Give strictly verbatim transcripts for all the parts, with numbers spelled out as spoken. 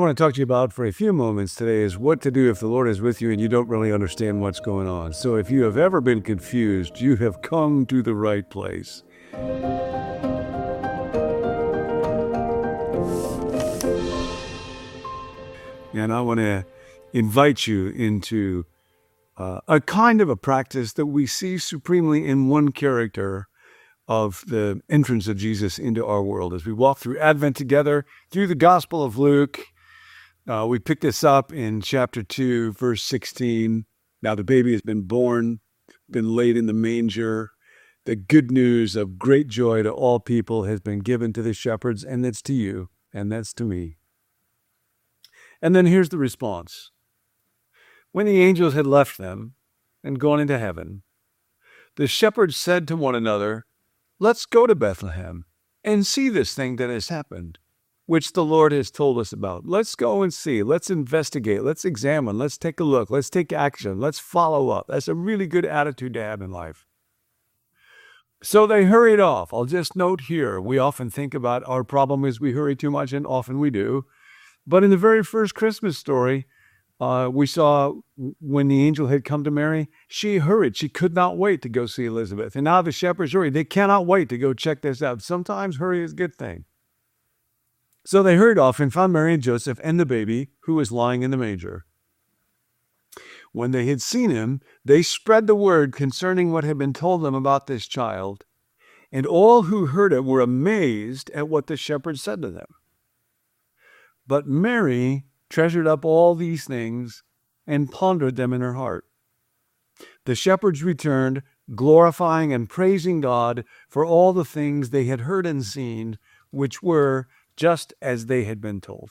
want to talk to you about for a few moments today is what to do if the Lord is with you and you don't really understand what's going on. So if you have ever been confused, you have come to the right place. And I want to invite you into uh, a kind of a practice that we see supremely in one character of the entrance of Jesus into our world. As we walk through Advent together, through the Gospel of Luke, uh, we pick this up in chapter two, verse sixteen. Now the baby has been born, been laid in the manger. The good news of great joy to all people has been given to the shepherds, and that's to you, and that's to me. And then here's the response. When the angels had left them and gone into heaven, the shepherds said to one another, "Let's go to Bethlehem and see this thing that has happened, which the Lord has told us about. Let's go and see. Let's investigate. Let's examine. Let's take a look. Let's take action. Let's follow up." That's a really good attitude to have in life. So they hurried off. I'll just note here, we often think about our problem is we hurry too much, and often we do. But in the very first Christmas story, Uh, we saw when the angel had come to Mary, she hurried. She could not wait to go see Elizabeth. And now the shepherds hurry. They cannot wait to go check this out. Sometimes hurry is a good thing. So they hurried off and found Mary and Joseph and the baby who was lying in the manger. When they had seen him, they spread the word concerning what had been told them about this child. And all who heard it were amazed at what the shepherds said to them. But Mary treasured up all these things and pondered them in her heart. The shepherds returned, glorifying and praising God for all the things they had heard and seen, which were just as they had been told.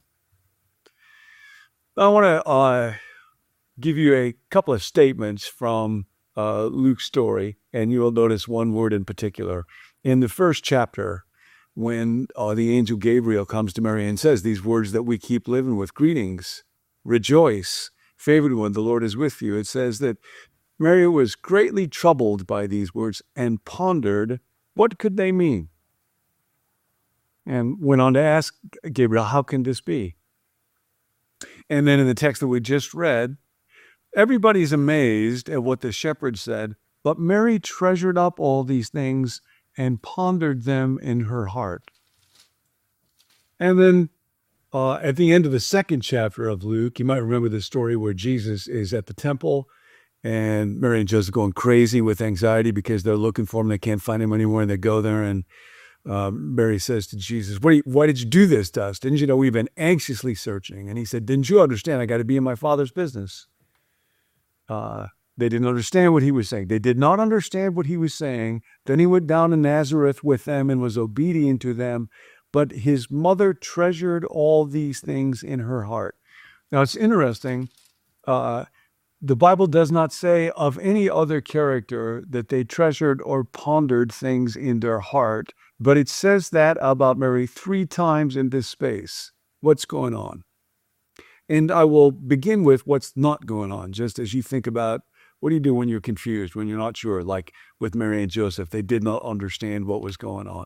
I want to uh, give you a couple of statements from uh, Luke's story, and you will notice one word in particular. In the first chapter, when uh, the angel Gabriel comes to Mary and says these words that we keep living with, "Greetings, rejoice, favored one, the Lord is with you." It says that Mary was greatly troubled by these words and pondered what could they mean. And went on to ask Gabriel, "How can this be?" And then in the text that we just read, everybody's amazed at what the shepherds said, but Mary treasured up all these things and pondered them in her heart. And then uh, at the end of the second chapter of Luke, you might remember the story where Jesus is at the temple and Mary and Joseph going crazy with anxiety because they're looking for him. They can't find him anywhere, and they go there, and uh, Mary says to Jesus, "What? Why did you do this to us? Didn't you know we've been anxiously searching?" And he said, "Didn't you understand? I got to be in my Father's business." Uh They didn't understand what he was saying. They did not understand what he was saying. Then he went down to Nazareth with them and was obedient to them. But his mother treasured all these things in her heart. Now, it's interesting. Uh, the Bible does not say of any other character that they treasured or pondered things in their heart, but it says that about Mary three times in this space. What's going on? And I will begin with what's not going on, just as you think about what do you do when you're confused, when you're not sure? Like with Mary and Joseph, they did not understand what was going on.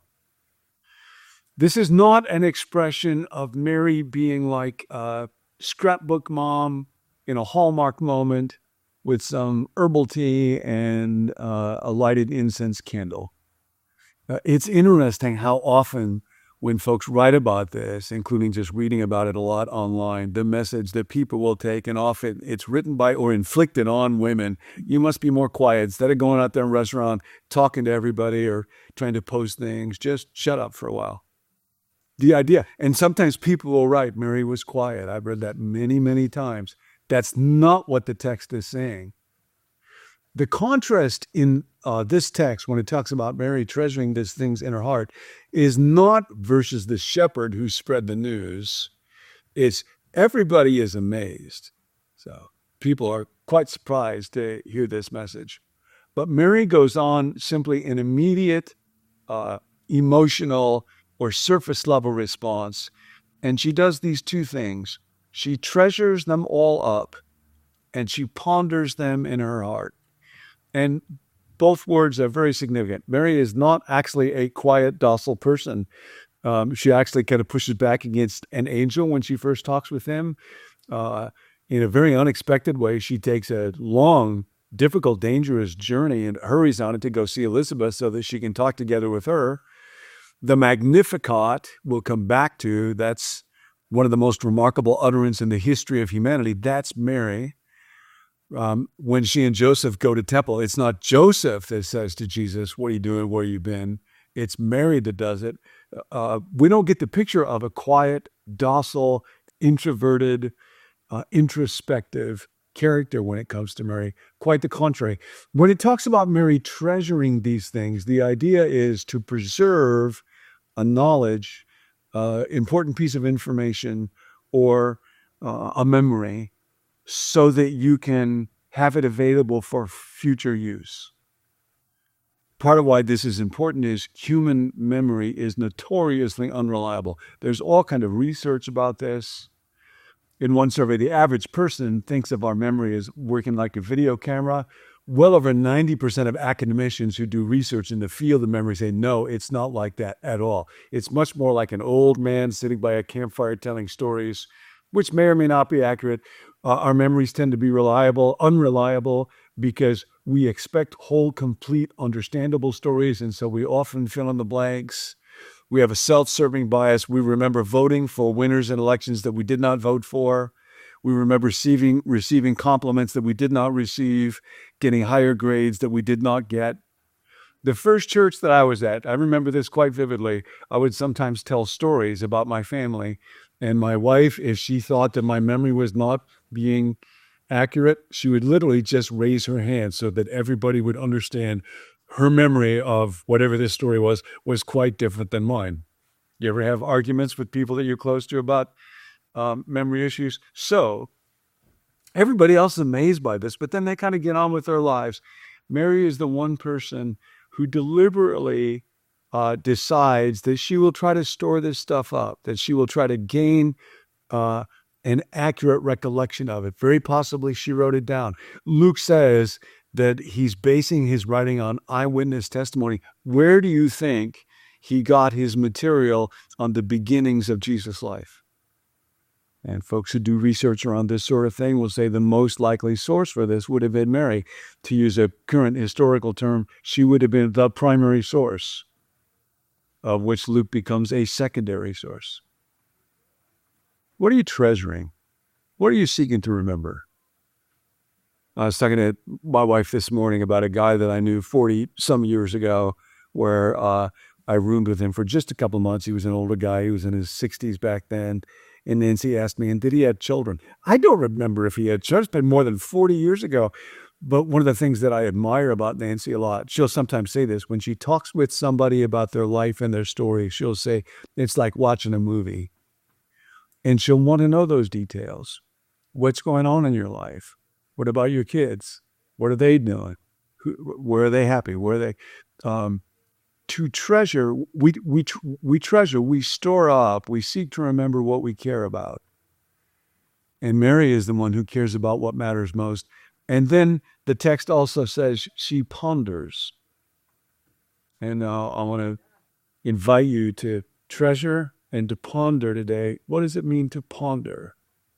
This is not an expression of Mary being like a scrapbook mom in a Hallmark moment with some herbal tea and uh, a lighted incense candle. Uh, it's interesting how often when folks write about this, including just reading about it a lot online, the message that people will take, and often it's written by or inflicted on women, "You must be more quiet. Instead of going out there in a restaurant, talking to everybody or trying to post things, just shut up for a while." The idea, and sometimes people will write, "Mary was quiet." I've read that many, many times. That's not what the text is saying. The contrast in uh, this text, when it talks about Mary treasuring these things in her heart, is not versus the shepherd who spread the news. It's everybody is amazed. So people are quite surprised to hear this message. But Mary goes on simply an immediate uh, emotional or surface level response. And she does these two things. She treasures them all up and she ponders them in her heart. And both words are very significant. Mary is not actually a quiet, docile person. Um, she actually kind of pushes back against an angel when she first talks with him. Uh, in a very unexpected way, she takes a long, difficult, dangerous journey and hurries on it to go see Elizabeth so that she can talk together with her. The Magnificat we'll come back to. That's one of the most remarkable utterance in the history of humanity. That's Mary. Um, when she and Joseph go to temple, it's not Joseph that says to Jesus, "What are you doing? Where you been?" It's Mary that does it. Uh, we don't get the picture of a quiet, docile, introverted, uh, introspective character when it comes to Mary. Quite the contrary. When it talks about Mary treasuring these things, the idea is to preserve a knowledge, uh, important piece of information, or uh, a memory, so that you can have it available for future use. Part of why this is important is human memory is notoriously unreliable. There's all kind of research about this. In one survey, the average person thinks of our memory as working like a video camera. Well over ninety percent of academicians who do research in the field of memory say, no, it's not like that at all. It's much more like an old man sitting by a campfire telling stories, which may or may not be accurate. Uh, our memories tend to be reliable, unreliable, because we expect whole, complete, understandable stories, and so we often fill in the blanks. We have a self-serving bias. We remember voting for winners in elections that we did not vote for. We remember receiving, receiving compliments that we did not receive, getting higher grades that we did not get. The first church that I was at, I remember this quite vividly. I would sometimes tell stories about my family, and my wife, if she thought that my memory was not being accurate, she would literally just raise her hand so that everybody would understand her memory of whatever this story was, was quite different than mine. You ever have arguments with people that you're close to about um, memory issues? So everybody else is amazed by this, but then they kind of get on with their lives. Mary is the one person who deliberately uh, decides that she will try to store this stuff up, that she will try to gain uh, an accurate recollection of it. Very possibly she wrote it down. Luke says that he's basing his writing on eyewitness testimony. Where do you think he got his material on the beginnings of Jesus' life? And folks who do research around this sort of thing will say the most likely source for this would have been Mary. To use a current historical term, she would have been the primary source, of which Luke becomes a secondary source. What are you treasuring? What are you seeking to remember? I was talking to my wife this morning about a guy that I knew forty some years ago, where uh, I roomed with him for just a couple months. He was an older guy. He was in his sixties back then. And Nancy asked me, and did he have children? I don't remember if he had children. It's been more than forty years ago. But one of the things that I admire about Nancy a lot, she'll sometimes say this, when she talks with somebody about their life and their story, she'll say, it's like watching a movie. And she'll want to know those details. What's going on in your life? What about your kids? What are they doing? Who, where are they happy? Where are they? Um, to treasure, we we we treasure, we store up, we seek to remember what we care about. And Mary is the one who cares about what matters most. And then the text also says she ponders. And uh, I want to invite you to treasure and to ponder today. What does it mean to ponder?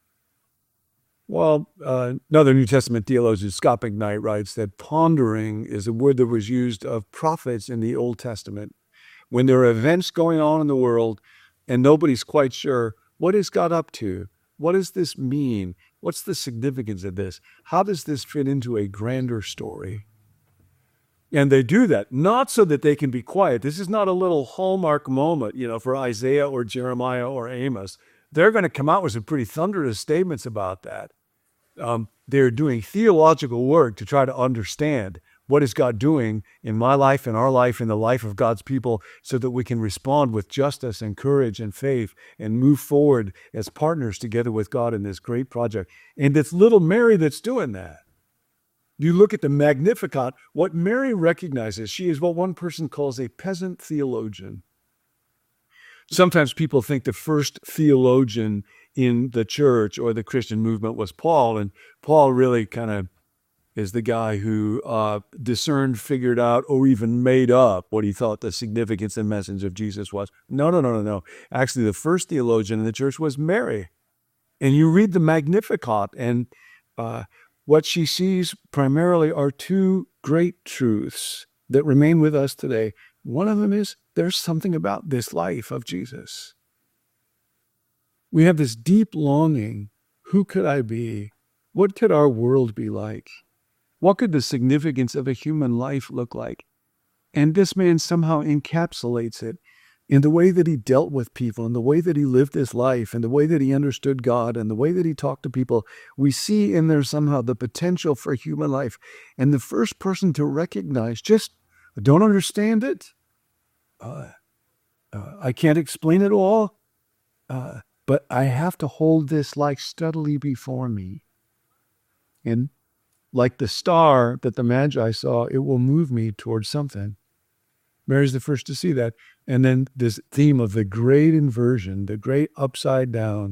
Well, uh, another New Testament theologian, Scott McKnight, writes that pondering is a word that was used of prophets in the Old Testament. When there are events going on in the world and nobody's quite sure, what is God up to? What does this mean? What's the significance of this? How does this fit into a grander story? And they do that, not so that they can be quiet. This is not a little hallmark moment, you know, for Isaiah or Jeremiah or Amos. They're going to come out with some pretty thunderous statements about that. Um, they're doing theological work to try to understand what is God doing in my life, in our life, in the life of God's people, so that we can respond with justice and courage and faith and move forward as partners together with God in this great project. And it's little Mary that's doing that. You look at the Magnificat, what Mary recognizes, she is what one person calls a peasant theologian. Sometimes people think the first theologian in the church or the Christian movement was Paul, and Paul really kind of is the guy who uh, discerned, figured out, or even made up what he thought the significance and message of Jesus was. No, no, no, no, no. Actually, the first theologian in the church was Mary. And you read the Magnificat, and uh, what she sees primarily are two great truths that remain with us today. One of them is there's something about this life of Jesus. We have this deep longing. Who could I be? What could our world be like? What could the significance of a human life look like? And this man somehow encapsulates it in the way that he dealt with people, in the way that he lived his life, and the way that he understood God, and the way that he talked to people. We see in there somehow the potential for human life. And the first person to recognize, just I don't understand it. Uh, uh, I can't explain it all. Uh, but I have to hold this life steadily before me. And like the star that the Magi saw, it will move me towards something. Mary's the first to see that. And then this theme of the great inversion, the great upside down.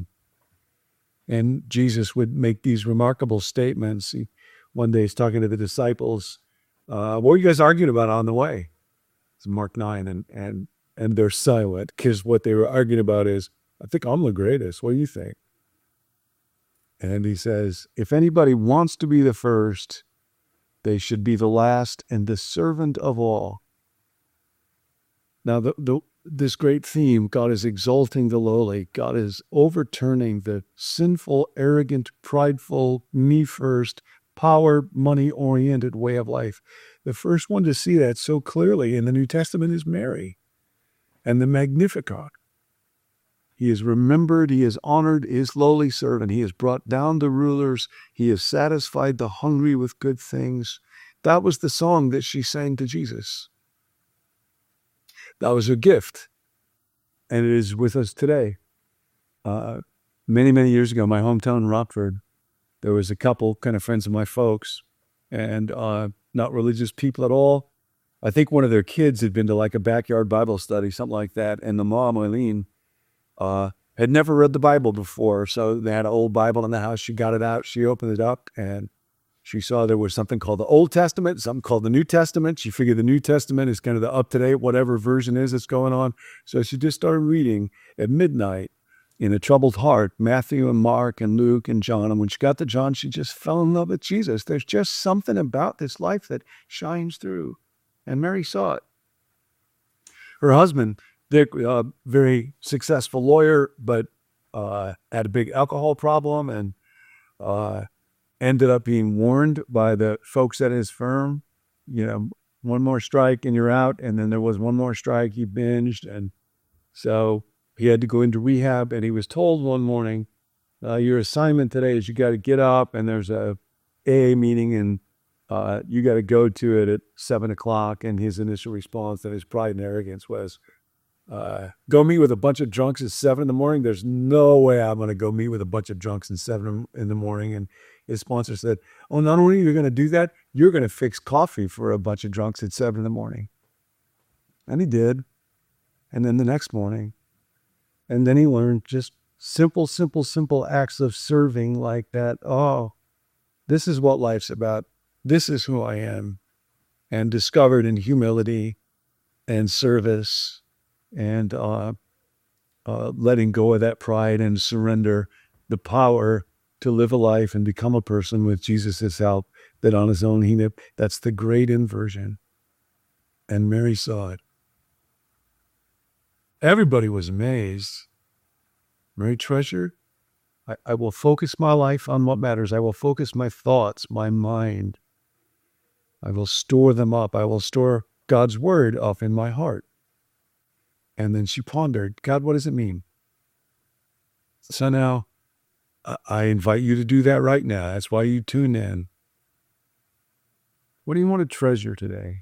And Jesus would make these remarkable statements. He, one day he's talking to the disciples. Uh, what were you guys arguing about on the way? It's Mark nine. And, and, and they're silent because what they were arguing about is, I think I'm the greatest. What do you think? And he says, if anybody wants to be the first, they should be the last and the servant of all. Now, the, the, this great theme, God is exalting the lowly. God is overturning the sinful, arrogant, prideful, me first, power, money-oriented way of life. The first one to see that so clearly in the New Testament is Mary and the Magnificat. He is remembered, he is honored, his lowly servant. He has brought down the rulers. He has satisfied the hungry with good things. That was the song that she sang to Jesus. That was her gift. And it is with us today. Uh, many, many years ago, my hometown, Rockford, there was a couple kind of friends of my folks, and uh, not religious people at all. I think one of their kids had been to like a backyard Bible study, something like that. And the mom, Eileen, Uh, had never read the Bible before, so they had an old Bible in the house. She got it out, she opened it up, and she saw there was something called the Old Testament, something called the New Testament. She figured the New Testament is kind of the up-to-date, whatever version is that's going on. So she just started reading at midnight in a troubled heart, Matthew and Mark and Luke and John. And when she got to John, she just fell in love with Jesus. There's just something about this life that shines through. And Mary saw it. Her husband, Dick, a very successful lawyer, but uh, had a big alcohol problem and uh, ended up being warned by the folks at his firm, you know, one more strike and you're out. And then there was one more strike, he binged. And so he had to go into rehab, and he was told one morning, uh, your assignment today is you got to get up and there's a A A meeting and uh, you got to go to it at seven o'clock. And his initial response and his pride and arrogance was, Uh, go meet with a bunch of drunks at seven in the morning. There's no way I'm going to go meet with a bunch of drunks at seven in the morning. And his sponsor said, oh, not only are you going to do that, you're going to fix coffee for a bunch of drunks at seven in the morning. And he did. And then the next morning. And then he learned just simple, simple, simple acts of serving like that. Oh, this is what life's about. This is who I am. And discovered in humility and service and uh, uh, letting go of that pride and surrender the power to live a life and become a person with Jesus' help, that on his own, he knew. That's the great inversion. And Mary saw it. Everybody was amazed. Mary treasured, I, I will focus my life on what matters. I will focus my thoughts, my mind. I will store them up. I will store God's word up in my heart. And then she pondered, God, what does it mean? So now I invite you to do that right now. That's why you tune in. What do you want to treasure today?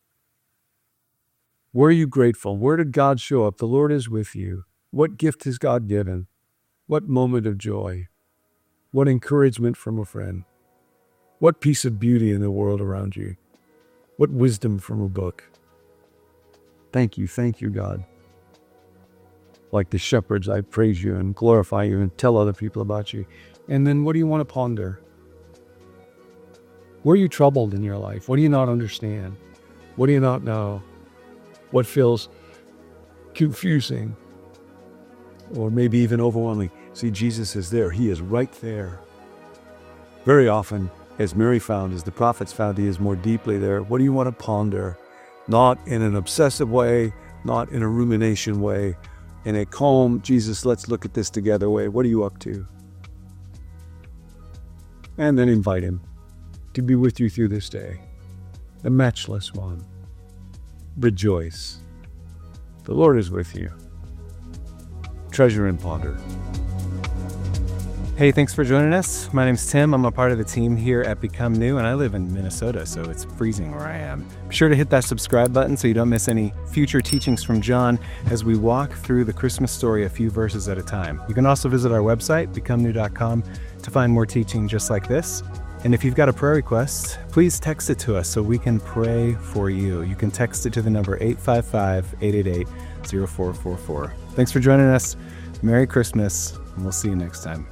Where are you grateful? Where did God show up? The Lord is with you. What gift has God given? What moment of joy? What encouragement from a friend? What piece of beauty in the world around you? What wisdom from a book? Thank you, thank you, God. Like the shepherds, I praise you and glorify you and tell other people about you. And then what do you want to ponder? Where are you troubled in your life? What do you not understand? What do you not know? What feels confusing or maybe even overwhelming? See, Jesus is there. He is right there. Very often, as Mary found, as the prophets found, he is more deeply there. What do you want to ponder? Not in an obsessive way, not in a rumination way, in a calm, Jesus, let's look at this together way. What are you up to? And then invite him to be with you through this day, the matchless one. Rejoice. The Lord is with you. Treasure and ponder. Hey, thanks for joining us. My name's Tim. I'm a part of the team here at Become New, and I live in Minnesota, so it's freezing where I am. Be sure to hit that subscribe button so you don't miss any future teachings from John as we walk through the Christmas story a few verses at a time. You can also visit our website, become new dot com, to find more teaching just like this. And if you've got a prayer request, please text it to us so we can pray for you. You can text it to the number eight five five, eight eight eight, zero four four four. Thanks for joining us. Merry Christmas, and we'll see you next time.